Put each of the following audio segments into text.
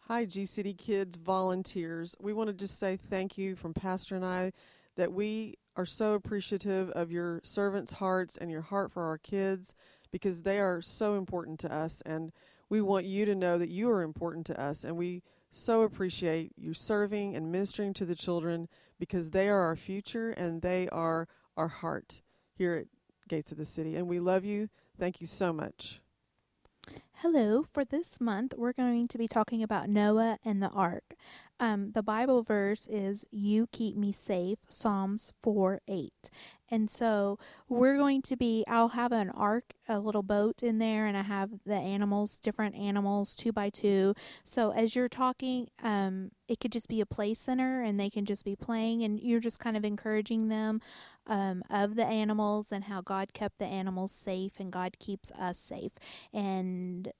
Hi, G City Kids volunteers. We want to just say thank you from Pastor and I that we are so appreciative of your servants' hearts and your heart for our kids because they are so important to us. And we want you to know that you are important to us. And we so appreciate you serving and ministering to the children because they are our future and they are our heart here at Gates of the City. And we love you. Thank you so much. Hello, for this month we're going to be talking about Noah and the ark. The Bible verse is "You keep me safe," Psalms 4:8. And so I'll have an ark, a little boat in there, and I have the animals, different animals, two by two. So as you're talking, it could just be a play center and they can just be playing, and you're just kind of encouraging them of the animals and how God kept the animals safe and God keeps us safe. And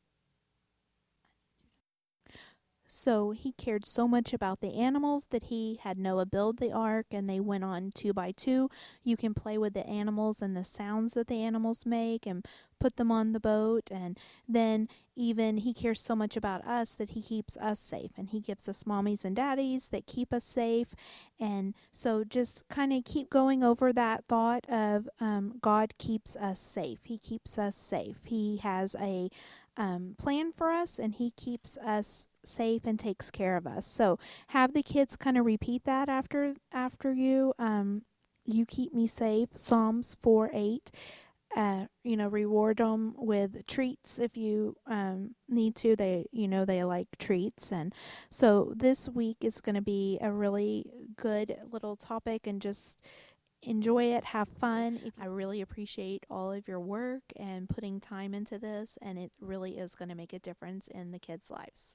so he cared so much about the animals that he had Noah build the ark, and they went on two by two. You can play with the animals and the sounds that the animals make and put them on the boat. And then even he cares so much about us that he keeps us safe, and he gives us mommies and daddies that keep us safe. And so just kind of keep going over that thought of God keeps us safe. He keeps us safe. He has a plan for us, and he keeps us safe and takes care of us. So have the kids kind of repeat that after you. You keep me safe, Psalms 4:8. Reward them with treats if you need to. They like treats. And so this week is going to be a really good little topic, and just enjoy it, have fun. I really appreciate all of your work and putting time into this, and it really is going to make a difference in the kids' lives.